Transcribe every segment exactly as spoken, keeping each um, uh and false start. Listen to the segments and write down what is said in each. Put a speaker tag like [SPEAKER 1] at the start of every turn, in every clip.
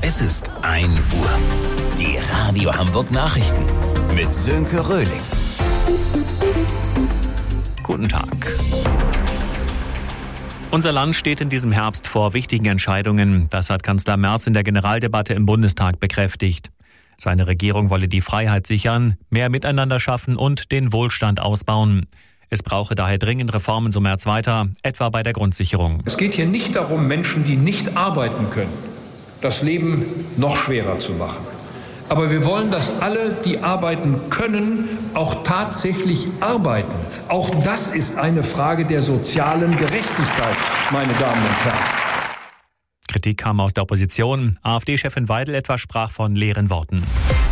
[SPEAKER 1] Es ist ein Uhr. Die Radio Hamburg Nachrichten mit Sönke Röhling.
[SPEAKER 2] Guten Tag. Unser Land steht in diesem Herbst vor wichtigen Entscheidungen. Das hat Kanzler Merz in der Generaldebatte im Bundestag bekräftigt. Seine Regierung wolle die Freiheit sichern, mehr Miteinander schaffen und den Wohlstand ausbauen. Es brauche daher dringend Reformen, so Merz weiter, etwa bei der Grundsicherung.
[SPEAKER 3] Es geht hier nicht darum, Menschen, die nicht arbeiten können, das Leben noch schwerer zu machen. Aber wir wollen, dass alle, die arbeiten können, auch tatsächlich arbeiten. Auch das ist eine Frage der sozialen Gerechtigkeit, meine Damen und Herren.
[SPEAKER 2] Kritik kam aus der Opposition. AfD-Chefin Weidel etwa sprach von leeren Worten.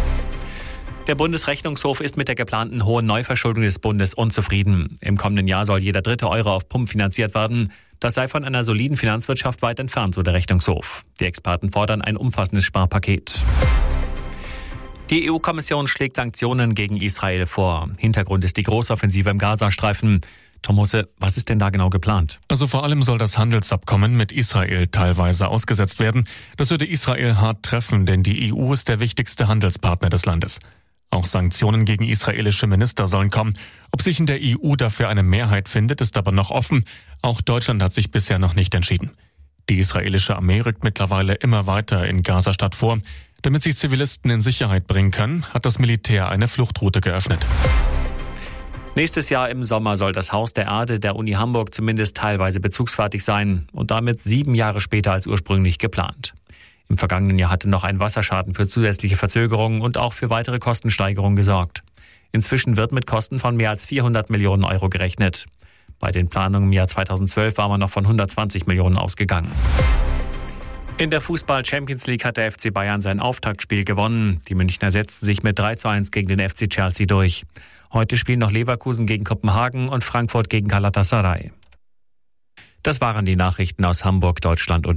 [SPEAKER 2] Der Bundesrechnungshof ist mit der geplanten hohen Neuverschuldung des Bundes unzufrieden. Im kommenden Jahr soll jeder dritte Euro auf Pump finanziert werden. Das sei von einer soliden Finanzwirtschaft weit entfernt, so der Rechnungshof. Die Experten fordern ein umfassendes Sparpaket. Die E U-Kommission schlägt Sanktionen gegen Israel vor. Hintergrund ist die Großoffensive im Gazastreifen. Tom Husse, was ist denn da genau geplant?
[SPEAKER 4] Also vor allem soll das Handelsabkommen mit Israel teilweise ausgesetzt werden. Das würde Israel hart treffen, denn die E U ist der wichtigste Handelspartner des Landes. Auch Sanktionen gegen israelische Minister sollen kommen. Ob sich in der E U dafür eine Mehrheit findet, ist aber noch offen. Auch Deutschland hat sich bisher noch nicht entschieden. Die israelische Armee rückt mittlerweile immer weiter in Gazastadt vor. Damit sich Zivilisten in Sicherheit bringen können, hat das Militär eine Fluchtroute geöffnet.
[SPEAKER 2] Nächstes Jahr im Sommer soll das Haus der Erde der Uni Hamburg zumindest teilweise bezugsfertig sein und damit sieben Jahre später als ursprünglich geplant. Im vergangenen Jahr hatte noch ein Wasserschaden für zusätzliche Verzögerungen und auch für weitere Kostensteigerungen gesorgt. Inzwischen wird mit Kosten von mehr als vierhundert Millionen Euro gerechnet. Bei den Planungen im Jahr zweitausendzwölf war man noch von hundertzwanzig Millionen ausgegangen. In der Fußball-Champions League hat der F C Bayern sein Auftaktspiel gewonnen. Die Münchner setzten sich mit drei zu eins gegen den F C Chelsea durch. Heute spielen noch Leverkusen gegen Kopenhagen und Frankfurt gegen Galatasaray. Das waren die Nachrichten aus Hamburg, Deutschland und